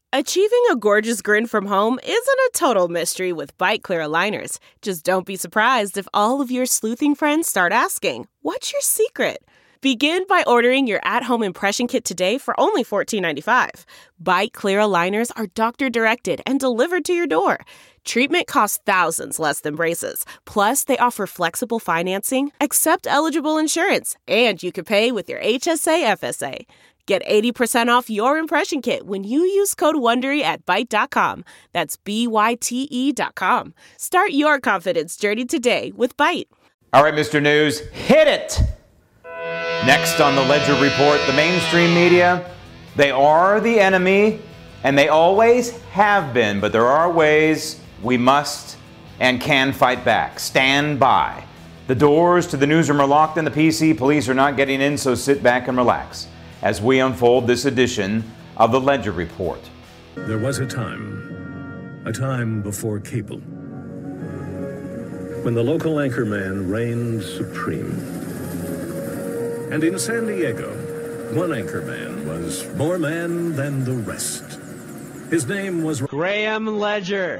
Achieving a gorgeous grin from home isn't a total mystery with Byte Clear aligners. Just don't be surprised if all of your sleuthing friends start asking, "What's your secret?" Begin by ordering your at-home impression kit today for only $14.95. Byte Clear aligners are doctor-directed and delivered to your door. Treatment costs thousands less than braces. Plus, they offer flexible financing, accept eligible insurance, and you can pay with your HSA FSA. Get 80% off your impression kit when you use code WONDERY at Byte.com. That's BYTE.com. Start your confidence journey today with Byte. All right, Mr. News, hit it! Next on the Ledger Report, the mainstream media, they are the enemy, and they always have been, but there are ways we must and can fight back. Stand by. The doors to the newsroom are locked and the PC police are not getting in, so sit back and relax as we unfold this edition of the Ledger Report. There was a time before cable, when the local anchorman reigned supreme. And in San Diego, one anchorman was more man than the rest. His name was Graham Ledger.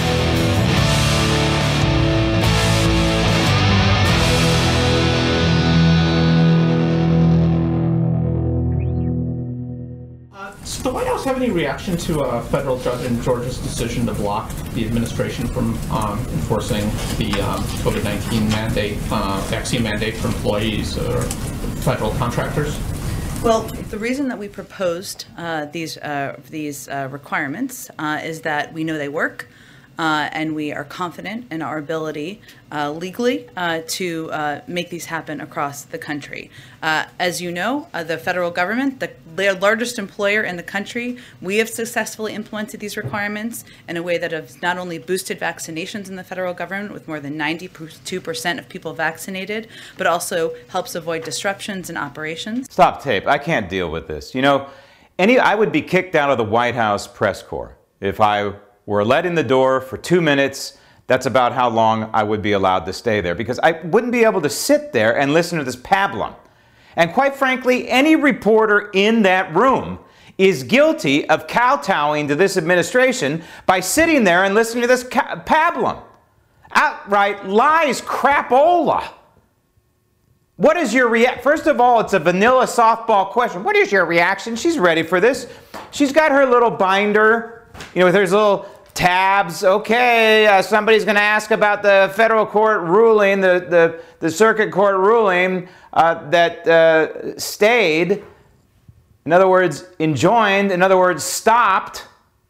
Does the White House have any reaction to a federal judge in Georgia's decision to block the administration from enforcing the COVID-19 mandate, vaccine mandate for employees or federal contractors? Well, the reason that we proposed these requirements is that we know they work, and we are confident in our ability legally to make these happen across the country. As you know, the federal government, the largest employer in the country, we have successfully implemented these requirements in a way that has not only boosted vaccinations in the federal government with more than 92% of people vaccinated, but also helps avoid disruptions in operations. Stop tape. I can't deal with this. You know, I would be kicked out of the White House press corps if I were let in the door for 2 minutes. That's about how long I would be allowed to stay there, because I wouldn't be able to sit there and listen to this pablum. And quite frankly, any reporter in that room is guilty of kowtowing to this administration by sitting there and listening to this pablum. Outright lies, crapola. What is your reaction? First of all, it's a vanilla softball question. What is your reaction? She's ready for this. She's got her little binder, with her little tabs. Okay, somebody's going to ask about the federal court ruling, the circuit court ruling that stayed, in other words, enjoined, in other words, stopped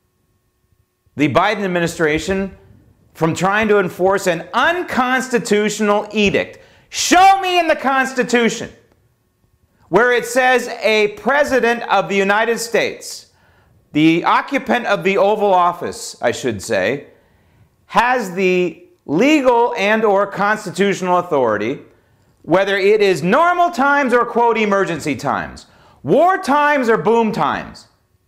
the Biden administration from trying to enforce an unconstitutional edict. Show me in the Constitution where it says a president of the United States, the occupant of the Oval Office, I should say, has the legal and or constitutional authority, whether it is normal times or, quote, emergency times, war times or boom times,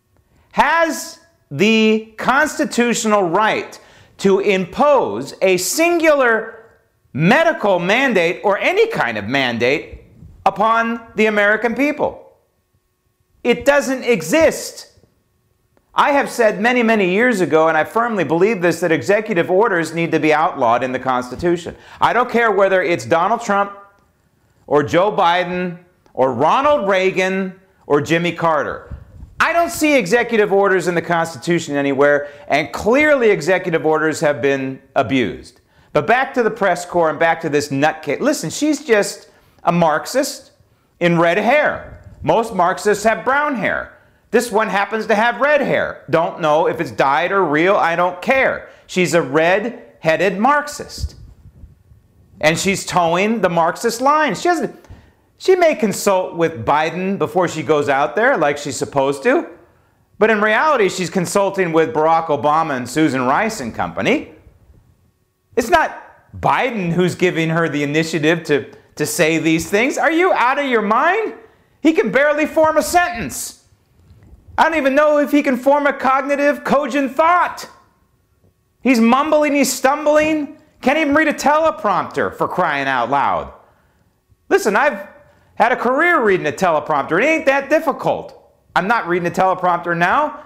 has the constitutional right to impose a singular medical mandate or any kind of mandate upon the American people. It doesn't exist. I have said many, many years ago, and I firmly believe this, that executive orders need to be outlawed in the Constitution. I don't care whether it's Donald Trump or Joe Biden or Ronald Reagan or Jimmy Carter. I don't see executive orders in the Constitution anywhere, and clearly executive orders have been abused. But back to the press corps and back to this nutcase. Listen, she's just a Marxist in red hair. Most Marxists have brown hair. This one happens to have red hair. Don't know if it's dyed or real. I don't care. She's a red-headed Marxist. And she's towing the Marxist line. She may consult with Biden before she goes out there like she's supposed to. But in reality, she's consulting with Barack Obama and Susan Rice and company. It's not Biden who's giving her the initiative to say these things. Are you out of your mind? He can barely form a sentence. I don't even know if he can form a cognitive, cogent thought. He's mumbling, he's stumbling. Can't even read a teleprompter, for crying out loud. Listen, I've had a career reading a teleprompter. It ain't that difficult. I'm not reading a teleprompter now.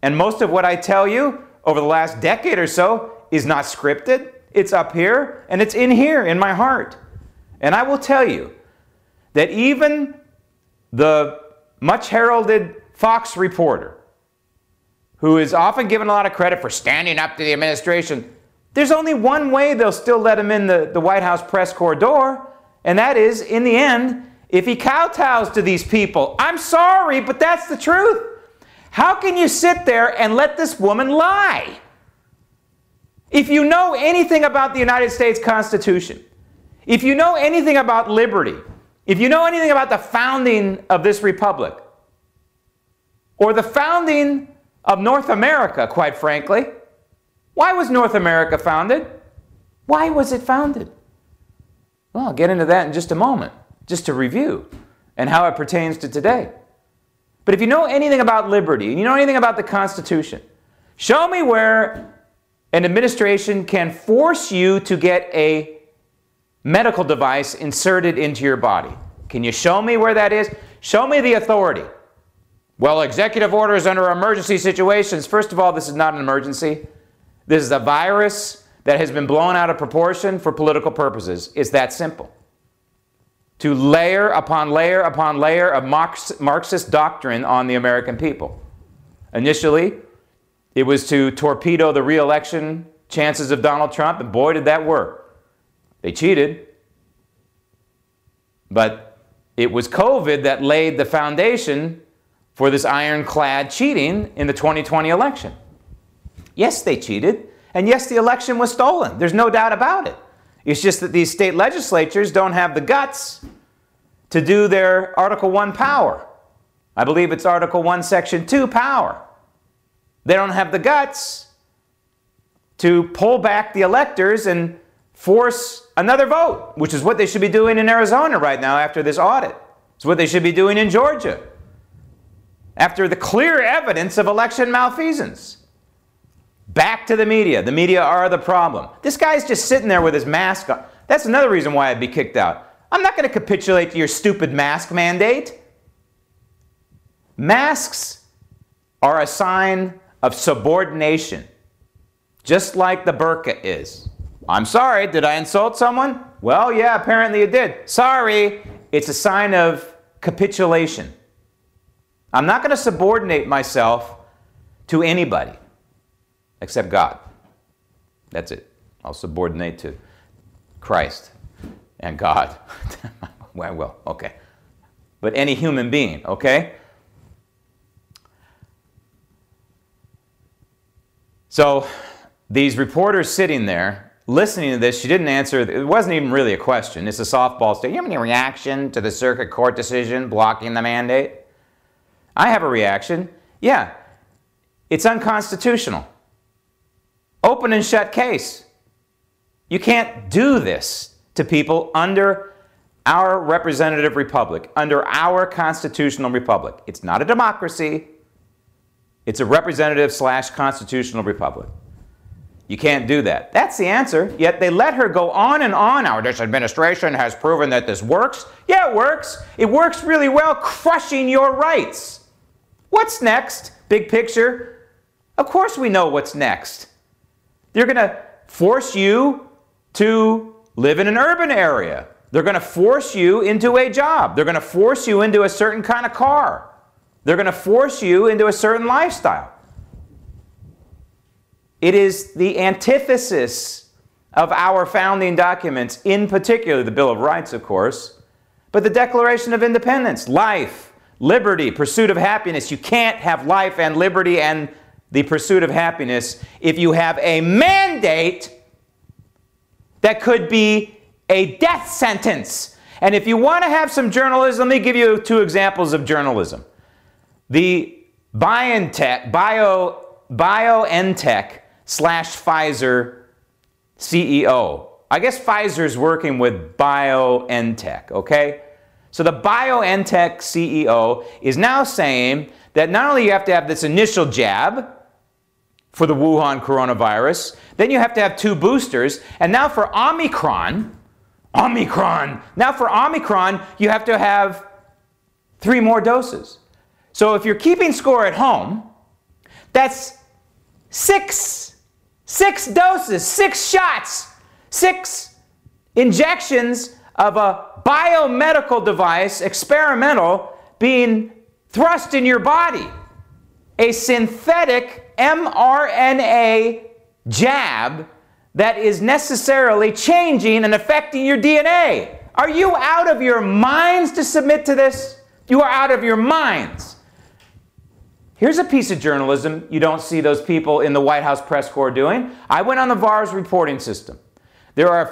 And most of what I tell you over the last decade or so is not scripted. It's up here, and it's in here, in my heart. And I will tell you that even the much heralded Fox reporter, who is often given a lot of credit for standing up to the administration, there's only one way they'll still let him in the White House press corps door, and that is, in the end, if he kowtows to these people. I'm sorry, but that's the truth. How can you sit there and let this woman lie? If you know anything about the United States Constitution, if you know anything about liberty, if you know anything about the founding of this republic, or the founding of North America, quite frankly, why was North America founded? Why was it founded? Well, I'll get into that in just a moment, just to review, and how it pertains to today. But if you know anything about liberty, and you know anything about the Constitution, show me where an administration can force you to get a medical device inserted into your body. Can you show me where that is? Show me the authority. Well, executive orders under emergency situations. First of all, this is not an emergency. This is a virus that has been blown out of proportion for political purposes. It's that simple. To layer upon layer upon layer of Marxist doctrine on the American people. Initially, it was to torpedo the re-election chances of Donald Trump, and boy, did that work. They cheated. But it was COVID that laid the foundation for this ironclad cheating in the 2020 election. Yes, they cheated, and yes, the election was stolen. There's no doubt about it. It's just that these state legislatures don't have the guts to do their Article 1 power. I believe it's Article 1, Section 2 power. They don't have the guts to pull back the electors and force another vote, which is what they should be doing in Arizona right now after this audit. It's what they should be doing in Georgia after the clear evidence of election malfeasance. Back to the media. The media are the problem. This guy's just sitting there with his mask on. That's another reason why I'd be kicked out. I'm not going to capitulate to your stupid mask mandate. Masks are a sign of subordination, just like the burqa is. I'm sorry, did I insult someone? Well, yeah, apparently you did. Sorry, it's a sign of capitulation. I'm not going to subordinate myself to anybody except God. That's it. I'll subordinate to Christ and God. well, okay. But any human being, okay? So these reporters sitting there, listening to this, she didn't answer. It wasn't even really a question. It's a softball statement. You have any reaction to the circuit court decision blocking the mandate? I have a reaction. Yeah, it's unconstitutional. Open and shut case. You can't do this to people under our representative republic, under our constitutional republic. It's not a democracy. It's a representative/constitutional republic. You can't do that. That's the answer. Yet they let her go on and on. Now, this administration has proven that this works. Yeah, it works. It works really well, crushing your rights. What's next? Big picture. Of course we know what's next. They're going to force you to live in an urban area. They're going to force you into a job. They're going to force you into a certain kind of car. They're going to force you into a certain lifestyle. It is the antithesis of our founding documents, in particular the Bill of Rights, of course, but the Declaration of Independence, life, liberty, pursuit of happiness. You can't have life and liberty and the pursuit of happiness if you have a mandate that could be a death sentence. And if you want to have some journalism, let me give you two examples of journalism. The BioNTech/Pfizer CEO. I guess Pfizer's working with BioNTech, okay? So the BioNTech CEO is now saying that not only you have to have this initial jab for the Wuhan coronavirus, then you have to have 2 boosters, and now for Omicron, now for Omicron, you have to have 3 more doses. So if you're keeping score at home, That's six doses, 6 shots, 6 injections of a biomedical device, experimental, being thrust in your body. A synthetic mRNA jab that is necessarily changing and affecting your DNA. Are you out of your minds to submit to this? You are out of your minds. Here's a piece of journalism you don't see those people in the White House press corps doing. I went on the VAERS reporting system. There are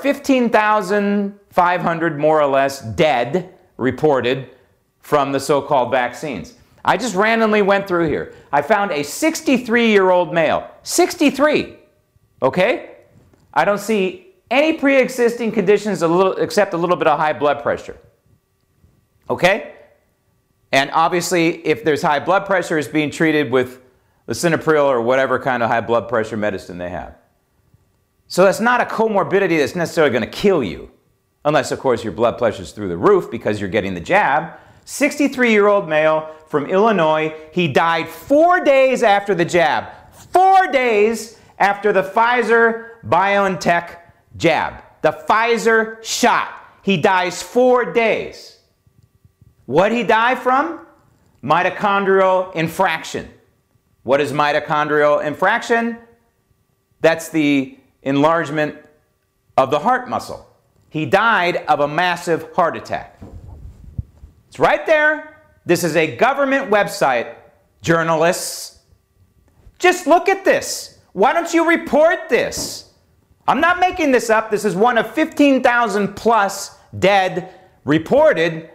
15,500 more or less dead reported from the so-called vaccines. I just randomly went through here. I found a 63-year-old male. 63, okay? I don't see any pre-existing conditions except a little bit of high blood pressure, okay? And obviously, if there's high blood pressure, it's being treated with lisinopril or whatever kind of high blood pressure medicine they have. So that's not a comorbidity that's necessarily going to kill you, unless, of course, your blood pressure is through the roof because you're getting the jab. 63-year-old male from Illinois. He died 4 days after the jab. 4 days after the Pfizer-BioNTech jab. The Pfizer shot. He dies 4 days. What did he die from? Mitochondrial infraction. What is mitochondrial infraction? That's the enlargement of the heart muscle. He died of a massive heart attack. It's right there. This is a government website, journalists. Just look at this. Why don't you report this? I'm not making this up. This is one of 15,000 plus dead reported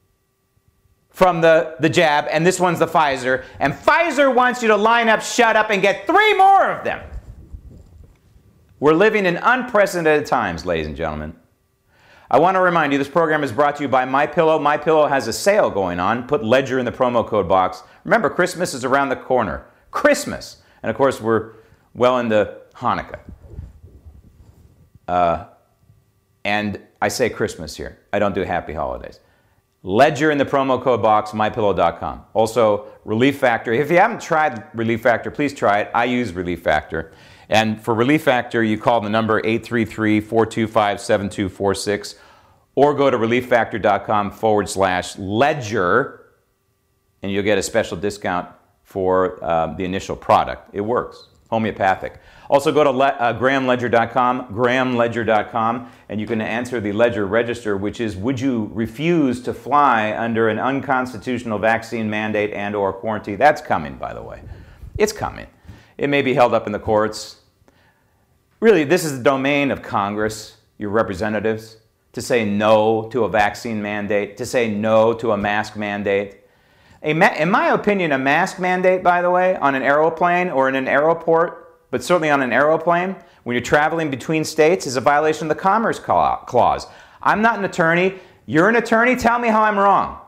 from the jab, and this one's the Pfizer. And Pfizer wants you to line up, shut up, and get 3 more of them. We're living in unprecedented times, ladies and gentlemen. I want to remind you, this program is brought to you by MyPillow. MyPillow has a sale going on. Put Ledger in the promo code box. Remember, Christmas is around the corner. Christmas. And, of course, we're well into Hanukkah. And I say Christmas here. I don't do happy holidays. Ledger in the promo code box, MyPillow.com. Also, Relief Factor. If you haven't tried Relief Factor, please try it. I use Relief Factor. And for Relief Factor, you call the number 833-425-7246 or go to relieffactor.com/ledger and you'll get a special discount for the initial product. It works. Homeopathic. Also go to grahamledger.com, and you can answer the Ledger Register, which is, would you refuse to fly under an unconstitutional vaccine mandate and or quarantine? That's coming, by the way. It's coming. It may be held up in the courts. Really, this is the domain of Congress, your representatives, to say no to a vaccine mandate, to say no to a mask mandate. In my opinion, a mask mandate, by the way, on an airplane or in an airport, but certainly on an airplane, when you're traveling between states, is a violation of the Commerce Clause. I'm not an attorney. You're an attorney. Tell me how I'm wrong.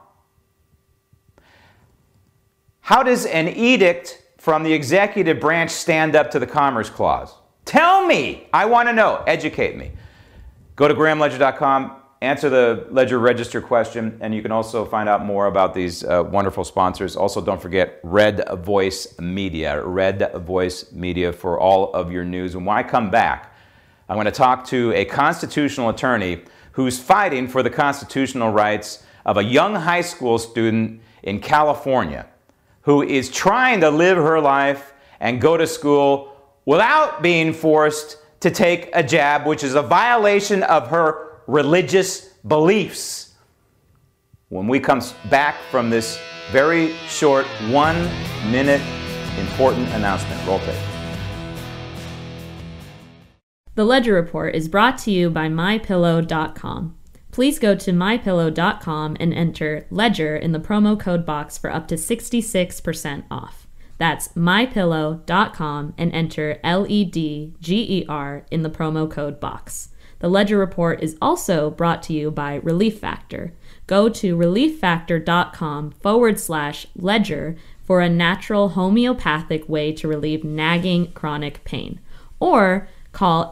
How does an edict from the executive branch stand up to the Commerce Clause? Tell me. I want to know. Educate me. Go to grahamledger.com, answer the Ledger Register question, and you can also find out more about these wonderful sponsors. Also, don't forget Red Voice Media. Red Voice Media for all of your news. And when I come back, I'm going to talk to a constitutional attorney who's fighting for the constitutional rights of a young high school student in California who is trying to live her life and go to school without being forced to take a jab, which is a violation of her religious beliefs. When we come back from this very short 1-minute important announcement. Roll tape. The Ledger Report is brought to you by MyPillow.com. Please go to MyPillow.com and enter Ledger in the promo code box for up to 66% off. That's MyPillow.com and enter LEDGER in the promo code box. The Ledger Report is also brought to you by Relief Factor. Go to relieffactor.com/ledger for a natural homeopathic way to relieve nagging chronic pain. Or call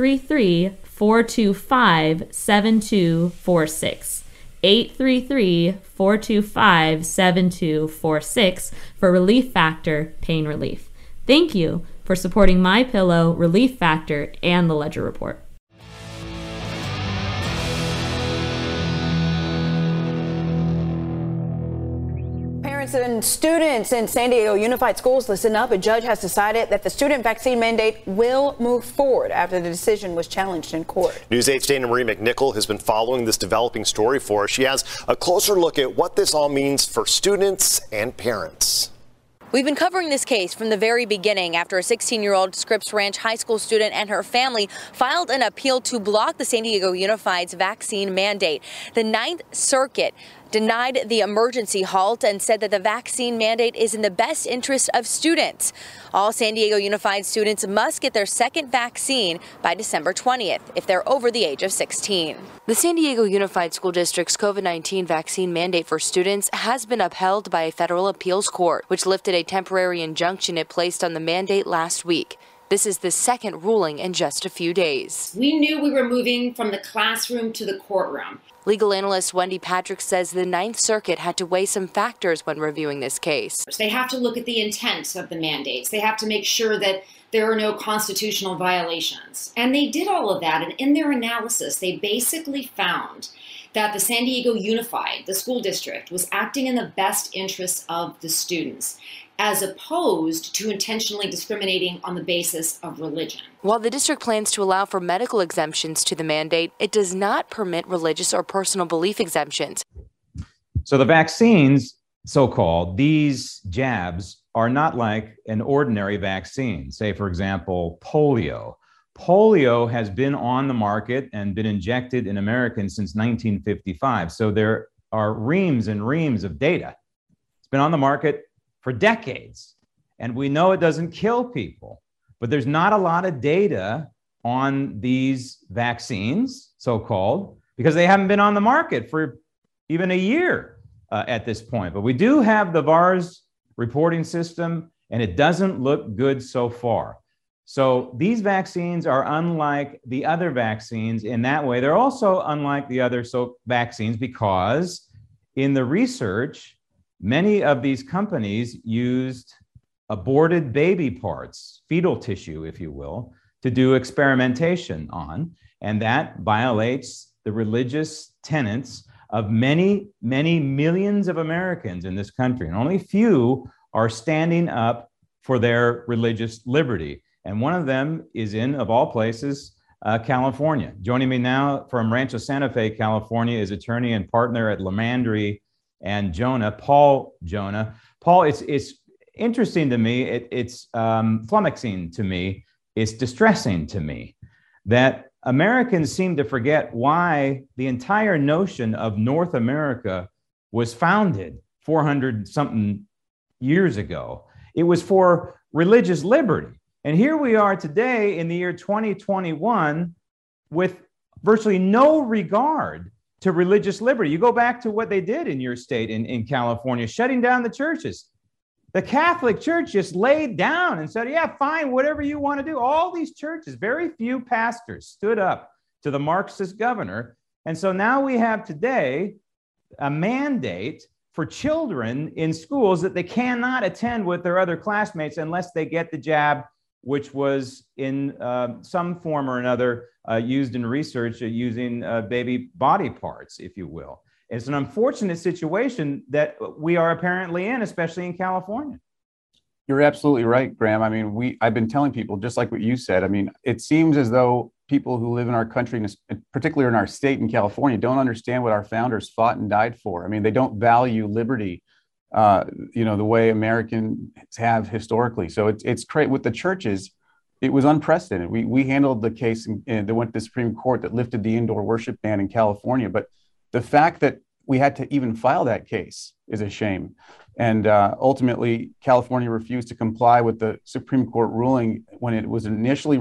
833-425-7246. 833-425-7246 for Relief Factor Pain Relief. Thank you for supporting MyPillow, Relief Factor, and the Ledger Report. Parents and students in San Diego Unified Schools, listen up. A judge has decided that the student vaccine mandate will move forward after the decision was challenged in court. News 8's Dana Marie McNichol has been following this developing story for us. She has a closer look at what this all means for students and parents. We've been covering this case from the very beginning after a 16-year-old Scripps Ranch high school student and her family filed an appeal to block the San Diego Unified's vaccine mandate. The Ninth Circuit denied the emergency halt and said that the vaccine mandate is in the best interest of students. All San Diego Unified students must get their second vaccine by December 20th if they're over the age of 16. The San Diego Unified School District's COVID-19 vaccine mandate for students has been upheld by a federal appeals court, which lifted a temporary injunction it placed on the mandate last week. This is the second ruling in just a few days. We knew we were moving from the classroom to the courtroom. Legal analyst Wendy Patrick says the Ninth Circuit had to weigh some factors when reviewing this case. They have to look at the intent of the mandates. They have to make sure that there are no constitutional violations. And they did all of that. And in their analysis, they basically found that the San Diego Unified, the school district, was acting in the best interests of the students, as opposed to intentionally discriminating on the basis of religion. While the district plans to allow for medical exemptions to the mandate, it does not permit religious or personal belief exemptions. So the vaccines, so-called, these jabs are not like an ordinary vaccine. Say, for example, polio. Polio has been on the market and been injected in Americans since 1955. So there are reams and reams of data. It's been on the market for decades, and we know it doesn't kill people, but there's not a lot of data on these vaccines, so-called, because they haven't been on the market for even a year at this point. But we do have the VAERS reporting system, and it doesn't look good so far. So these vaccines are unlike the other vaccines in that way. They're also unlike the other vaccines because in the research, many of these companies used aborted baby parts, fetal tissue, if you will, to do experimentation on, and that violates the religious tenets of many, many millions of Americans in this country. And only few are standing up for their religious liberty. And one of them is in, of all places, California. Joining me now from Rancho Santa Fe, California, is attorney and partner at Lemandry and Jonah, Paul Jonah. Paul, it's interesting to me, it's flummoxing to me, it's distressing to me that Americans seem to forget why the entire notion of North America was founded 400-something years ago. It was for religious liberty. And here we are today in the year 2021 with virtually no regard to religious liberty. You go back to what they did in your state in California, shutting down the churches. The Catholic Church just laid down and said, yeah, fine, whatever you want to do. All these churches, very few pastors stood up to the Marxist governor. And so now we have today a mandate for children in schools that they cannot attend with their other classmates unless they get the jab, which was in some form or another used in research using baby body parts, if you will. It's an unfortunate situation that we are apparently in, especially in California. You're absolutely right, Graham. I mean, I've been telling people, just like what you said, I mean, it seems as though people who live in our country, particularly in our state in California, don't understand what our founders fought and died for. I mean, they don't value liberty, the way Americans have historically. So it's great with the churches. It was unprecedented. We handled the case and they went to the Supreme Court that lifted the indoor worship ban in California. But the fact that we had to even file that case is a shame. And ultimately, California refused to comply with the Supreme Court ruling when it was initially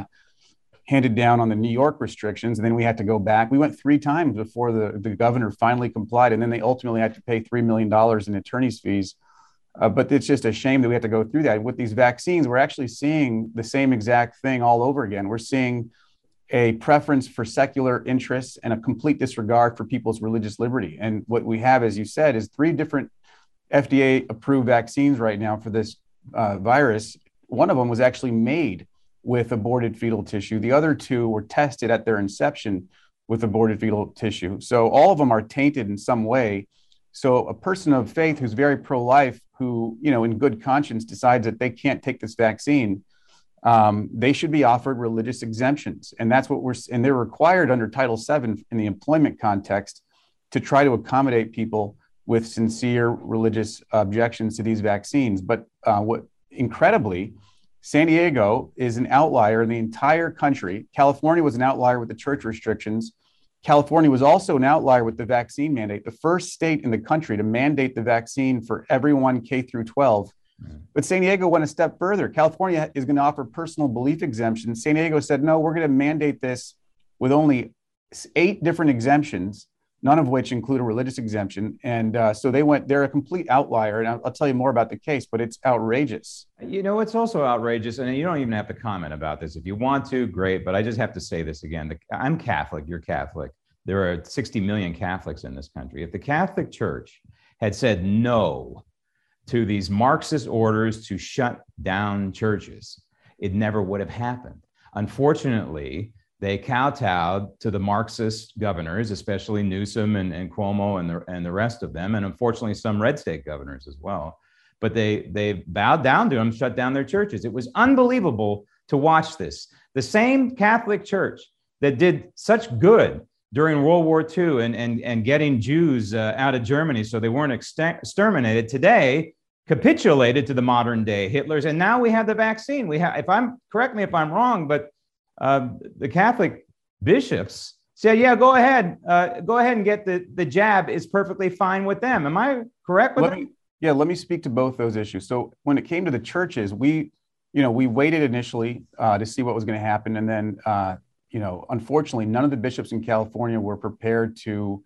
handed down on the New York restrictions. And then we had to go back. We went 3 times before the governor finally complied. And then they ultimately had to pay $3 million in attorney's fees. But it's just a shame that we have to go through that. With these vaccines, we're actually seeing the same exact thing all over again. We're seeing a preference for secular interests and a complete disregard for people's religious liberty. And what we have, as you said, is 3 different FDA-approved vaccines right now for this virus, one of them was actually made with aborted fetal tissue. The other two were tested at their inception with aborted fetal tissue. So all of them are tainted in some way. So a person of faith who's very pro-life, who, in good conscience decides that they can't take this vaccine, they should be offered religious exemptions. And that's what and they're required under Title VII in the employment context to try to accommodate people with sincere religious objections to these vaccines. But incredibly, San Diego is an outlier in the entire country. California was an outlier with the church restrictions. California was also an outlier with the vaccine mandate, the first state in the country to mandate the vaccine for everyone K through 12. But San Diego went a step further. California is going to offer personal belief exemptions. San Diego said, no, we're going to mandate this with only 8 different exemptions, none of which include a religious exemption. And so they're a complete outlier. And I'll tell you more about the case, but it's outrageous. It's also outrageous. And you don't even have to comment about this. If you want to, great. But I just have to say this again. I'm Catholic. You're Catholic. There are 60 million Catholics in this country. If the Catholic Church had said no to these Marxist orders to shut down churches, it never would have happened. Unfortunately, they kowtowed to the Marxist governors, especially Newsom and Cuomo and the rest of them, and unfortunately some red state governors as well. But they bowed down to them, shut down their churches. It was unbelievable to watch this. The same Catholic Church that did such good during World War II and getting Jews out of Germany so they weren't exterminated, today capitulated to the modern day Hitlers. And now we have the vaccine. Correct me if I'm wrong, but the Catholic bishops said, yeah, go ahead and get the jab. Is perfectly fine with them. Am I correct with that? Yeah, let me speak to both those issues. So when it came to the churches, we waited initially to see what was going to happen. And then, unfortunately, none of the bishops in California were prepared to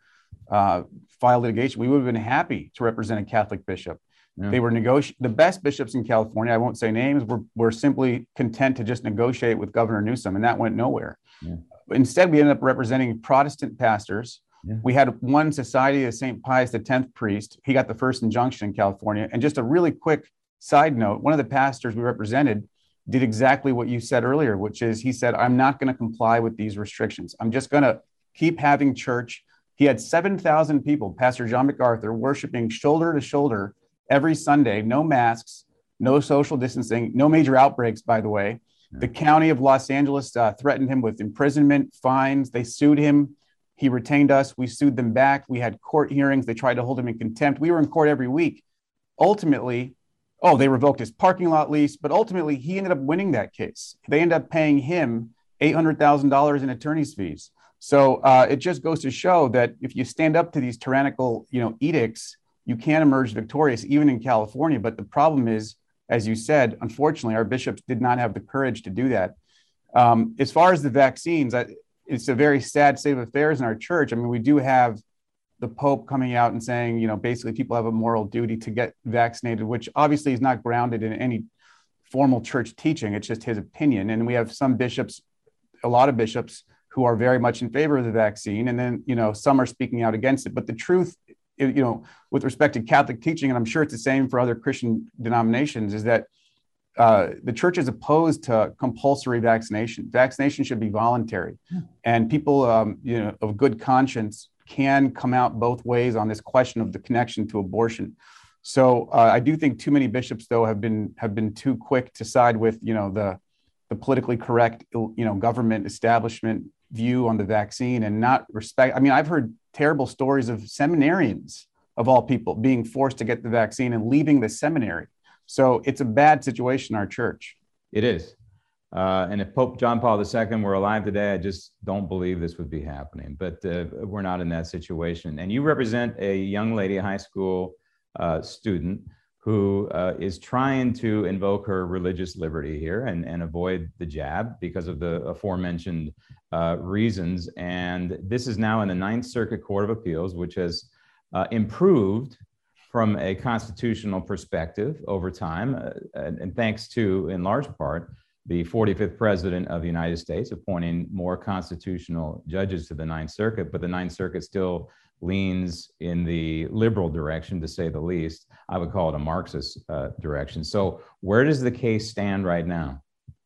file litigation. We would have been happy to represent a Catholic bishop. Yeah. They were the best bishops in California, I won't say names, were simply content to just negotiate with Governor Newsom, and that went nowhere. Yeah. Instead, we ended up representing Protestant pastors. Yeah. We had one Society of St. Pius X priest. He got the first injunction in California. And just a really quick side note, one of the pastors we represented did exactly what you said earlier, which is he said, I'm not going to comply with these restrictions. I'm just going to keep having church. He had 7,000 people, Pastor John MacArthur, worshiping shoulder to shoulder every Sunday, no masks, no social distancing, no major outbreaks, by the way. Yeah. The county of Los Angeles threatened him with imprisonment, fines. They sued him. He retained us. We sued them back. We had court hearings. They tried to hold him in contempt. We were in court every week. Ultimately, they revoked his parking lot lease, but ultimately he ended up winning that case. They ended up paying him $800,000 in attorney's fees. So it just goes to show that if you stand up to these tyrannical, edicts, you can emerge victorious, even in California. But the problem is, as you said, unfortunately, our bishops did not have the courage to do that. As far as the vaccines, it's a very sad state of affairs in our church. I mean, we do have the Pope coming out and saying, basically people have a moral duty to get vaccinated, which obviously is not grounded in any formal church teaching. It's just his opinion. And we have some bishops, a lot of bishops, who are very much in favor of the vaccine. And then, some are speaking out against it. But the truth, with respect to Catholic teaching, and I'm sure it's the same for other Christian denominations, is that the church is opposed to compulsory vaccination. Vaccination should be voluntary. Yeah. And people, of good conscience can come out both ways on this question of the connection to abortion. So I do think too many bishops, though, have been too quick to side with, the politically correct, government establishment view on the vaccine and not respect. I mean, I've heard terrible stories of seminarians, of all people, being forced to get the vaccine and leaving the seminary. So it's a bad situation in our church. It is. And if Pope John Paul II were alive today, I just don't believe this would be happening. But we're not in that situation. And you represent a young lady, a high school student, who is trying to invoke her religious liberty here and avoid the jab because of the aforementioned reasons. And this is now in the Ninth Circuit Court of Appeals, which has improved from a constitutional perspective over time, and thanks to, in large part, the 45th president of the United States appointing more constitutional judges to the Ninth Circuit, but the Ninth Circuit still leans in the liberal direction, to say the least. I would call it a Marxist direction. So where does the case stand right now?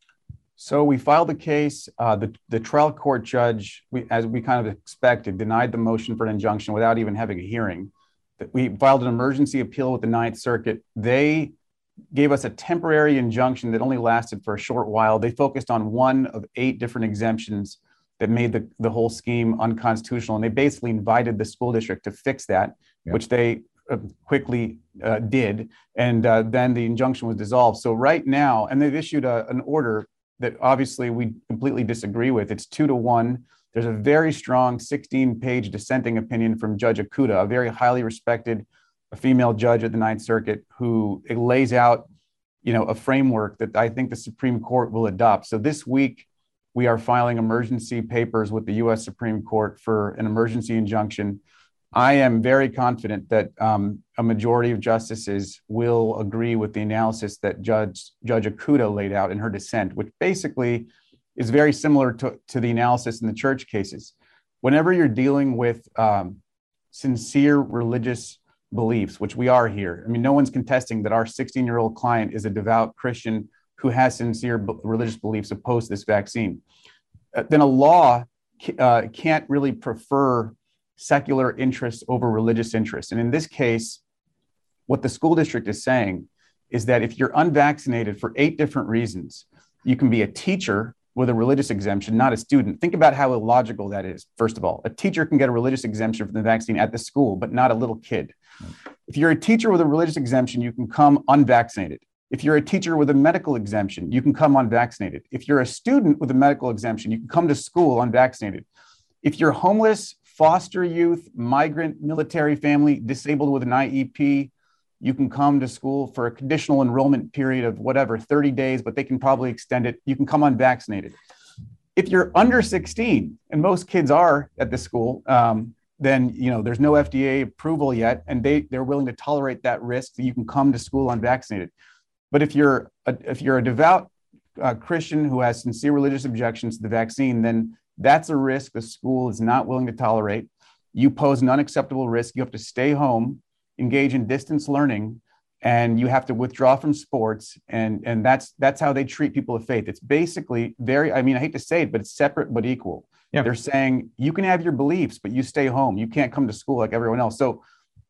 So we filed the case. The trial court judge, as we kind of expected, denied the motion for an injunction without even having a hearing. We filed an emergency appeal with the Ninth Circuit. They gave us a temporary injunction that only lasted for a short while. They focused on one of 8 different exemptions that made the whole scheme unconstitutional. And they basically invited the school district to fix that, which they quickly did. And then the injunction was dissolved. So right now, and they've issued an order that obviously we completely disagree with. It's 2-1. There's a very strong 16-page dissenting opinion from Judge Ikuda, a very highly respected female judge at the Ninth Circuit, who lays out, a framework that I think the Supreme Court will adopt. So this week, we are filing emergency papers with the U.S. Supreme Court for an emergency injunction. I am very confident that a majority of justices will agree with the analysis that Judge Ikuda laid out in her dissent, which basically is very similar to the analysis in the church cases. Whenever you're dealing with sincere religious beliefs, which we are here, I mean, no one's contesting that our 16-year-old client is a devout Christian who has sincere religious beliefs opposed to this vaccine, then a law can't really prefer secular interests over religious interests. And in this case, what the school district is saying is that if you're unvaccinated for 8 different reasons, you can be a teacher with a religious exemption, not a student. Think about how illogical that is. First of all, a teacher can get a religious exemption for the vaccine at the school, but not a little kid. If you're a teacher with a religious exemption, you can come unvaccinated. If you're a teacher with a medical exemption, you can come unvaccinated. If you're a student with a medical exemption, you can come to school unvaccinated. If you're homeless, foster youth, migrant, military family, disabled with an IEP, you can come to school for a conditional enrollment period of 30 days, but they can probably extend it. You can come unvaccinated. If you're under 16, and most kids are at the school, then there's no FDA approval yet, and they're willing to tolerate that risk. So you can come to school unvaccinated. But if you're a devout Christian who has sincere religious objections to the vaccine, then that's a risk the school is not willing to tolerate. You pose an unacceptable risk. You have to stay home, engage in distance learning, and you have to withdraw from sports. And that's how they treat people of faith. It's basically I hate to say it, but it's separate but equal. Yeah. They're saying you can have your beliefs, but you stay home. You can't come to school like everyone else. So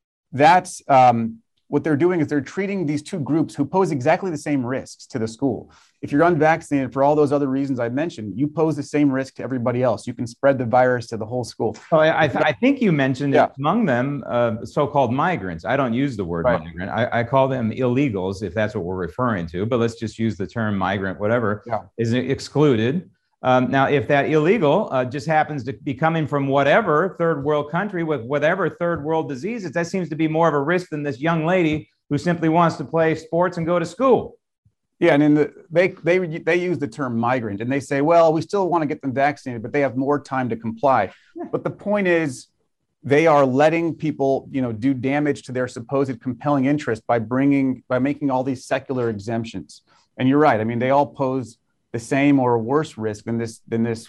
that's what they're doing is they're treating these 2 groups who pose exactly the same risks to the school. If you're unvaccinated for all those other reasons I mentioned, you pose the same risk to everybody else. You can spread the virus to the whole school. Well, I think you mentioned among them so-called migrants. I don't use the word migrant. I call them illegals, if that's what we're referring to. But let's just use the term migrant, whatever, is excluded. Now, if that illegal just happens to be coming from whatever third world country with whatever third world diseases, that seems to be more of a risk than this young lady who simply wants to play sports and go to school. Yeah, and they use the term migrant, and they say, well, we still want to get them vaccinated, but they have more time to comply. But the point is, they are letting people, do damage to their supposed compelling interest by making all these secular exemptions. And you're right. I mean, they all pose the same or worse risk than this.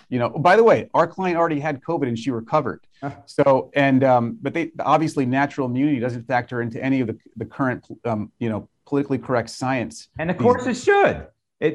By the way, our client already had COVID and she recovered. So, but obviously natural immunity doesn't factor into any of the current, politically correct science. And of course it should.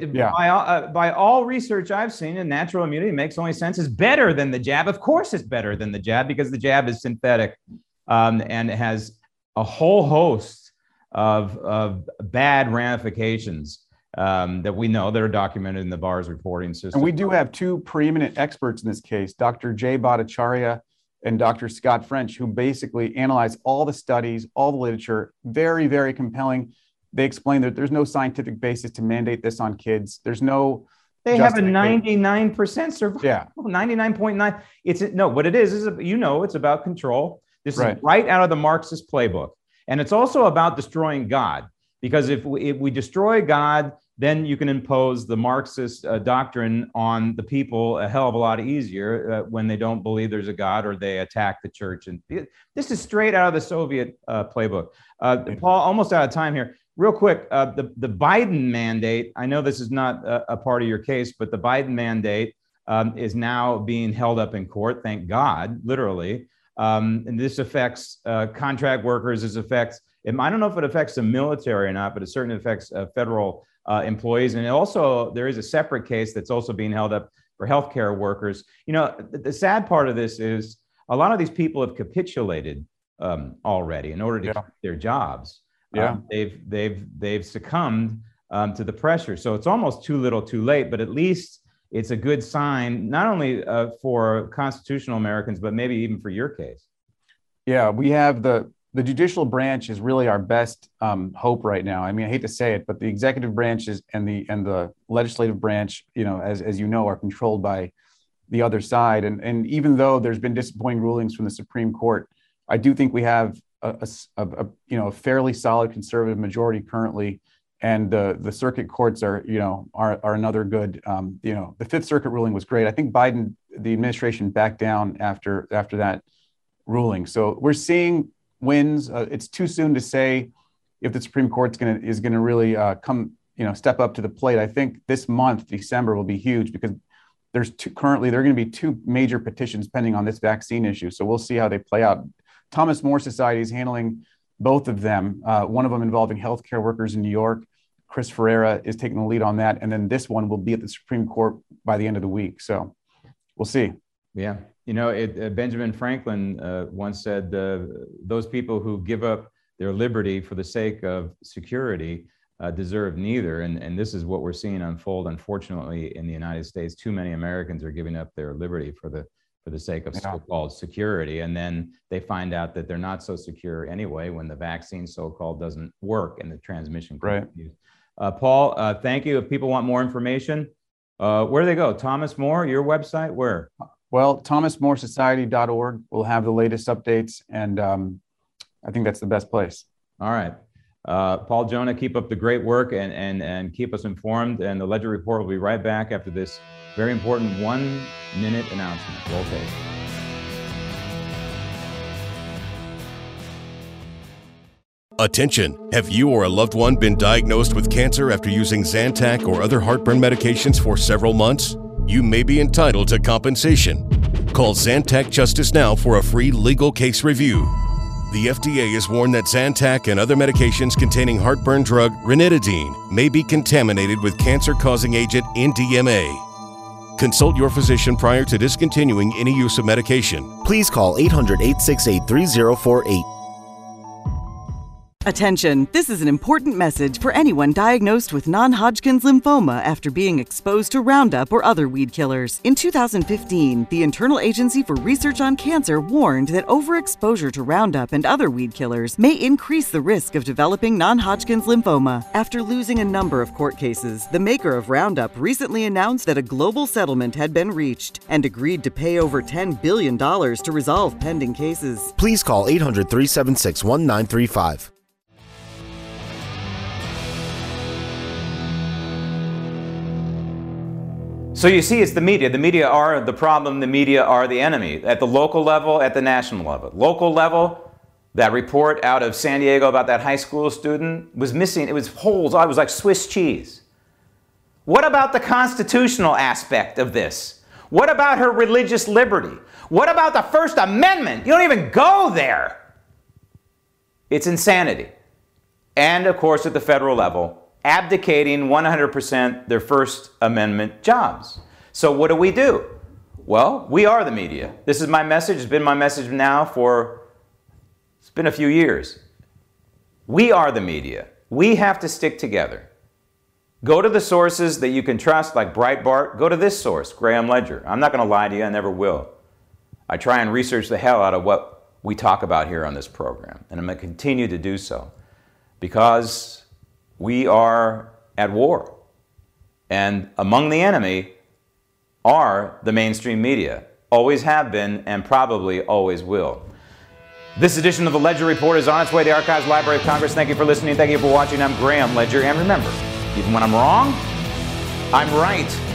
By all research I've seen, and natural immunity makes only sense, is better than the jab. Of course it's better than the jab because the jab is synthetic and it has a whole host of bad ramifications that we know that are documented in the VAERS reporting system. And we do have 2 preeminent experts in this case, Dr. Jay Bhattacharya and Dr. Scott French, who basically analyze all the studies, all the literature, very, very compelling. They explain that there's no scientific basis to mandate this on kids. There's no. They have a 99% survival. Yeah, 99.9. What it is it's about control. This is right out of the Marxist playbook, and it's also about destroying God. Because if we destroy God, then you can impose the Marxist doctrine on the people a hell of a lot easier when they don't believe there's a God or they attack the church. And this is straight out of the Soviet playbook. Paul, almost out of time here. Real quick, the Biden mandate, I know this is not a part of your case, but the Biden mandate is now being held up in court, thank God, literally. And this affects contract workers. This affects, I don't know if it affects the military or not, but it certainly affects federal employees. And also, there is a separate case that's also being held up for healthcare workers. You know, the sad part of this is a lot of these people have capitulated already in order to keep their jobs. They've succumbed to the pressure. So it's almost too little too late, but at least it's a good sign, not only for constitutional Americans, but maybe even for your case. Yeah, we have the judicial branch is really our best hope right now. I mean, I hate to say it, but the executive branches and the legislative branch, you know, as you know, are controlled by the other side. And even though there's been disappointing rulings from the Supreme Court, I do think we have a fairly solid conservative majority currently. And the circuit courts are another good, the Fifth Circuit ruling was great. I think Biden, the administration backed down after that ruling. So we're seeing wins. It's too soon to say if the Supreme Court is going to really step up to the plate. I think this month, December, will be huge because there are going to be two major petitions pending on this vaccine issue. So we'll see how they play out. Thomas More Society is handling both of them, one of them involving healthcare workers in New York. Chris Ferreira is taking the lead on that. And then this one will be at the Supreme Court by the end of the week. So we'll see. Yeah. You know, Benjamin Franklin once said, those people who give up their liberty for the sake of security deserve neither. And this is what we're seeing unfold, unfortunately, in the United States. Too many Americans are giving up their liberty for the sake of so-called security. And then they find out that they're not so secure anyway when the vaccine so-called doesn't work and the transmission continues. Paul, thank you. If people want more information, where do they go? Thomas More, your website, where? Well, thomasmoresociety.org will have the latest updates. And I think that's the best place. All right. Paul Jonah, keep up the great work and keep us informed. And the Ledger Report will be right back after this very important 1-minute announcement. Roll tape. Attention! Have you or a loved one been diagnosed with cancer after using Zantac or other heartburn medications for several months? You may be entitled to compensation. Call Zantac Justice now for a free legal case review. The FDA has warned that Zantac and other medications containing heartburn drug ranitidine may be contaminated with cancer-causing agent NDMA. Consult your physician prior to discontinuing any use of medication. Please call 800-868-3048. Attention, this is an important message for anyone diagnosed with non-Hodgkin's lymphoma after being exposed to Roundup or other weed killers. In 2015, the Internal Agency for Research on Cancer warned that overexposure to Roundup and other weed killers may increase the risk of developing non-Hodgkin's lymphoma. After losing a number of court cases, the maker of Roundup recently announced that a global settlement had been reached and agreed to pay over $10 billion to resolve pending cases. Please call 800-376-1935. So you see, it's the media. The media are the problem. The media are the enemy. At the local level, at the national level. Local level, that report out of San Diego about that high school student was missing. It was holes. It was like Swiss cheese. What about the constitutional aspect of this? What about her religious liberty? What about the First Amendment? You don't even go there. It's insanity. And, of course, at the federal level, abdicating 100% their First Amendment jobs. So what do? Well, we are the media. This is my message. It's been my message now it's been a few years. We are the media. We have to stick together. Go to the sources that you can trust, like Breitbart. Go to this source, Graham Ledger. I'm not going to lie to you. I never will. I try and research the hell out of what we talk about here on this program, and I'm going to continue to do so because we are at war. And among the enemy are the mainstream media. Always have been and probably always will. This edition of the Ledger Report is on its way to the Archives Library of Congress. Thank you for listening. Thank you for watching. I'm Graham Ledger. And remember, even when I'm wrong, I'm right.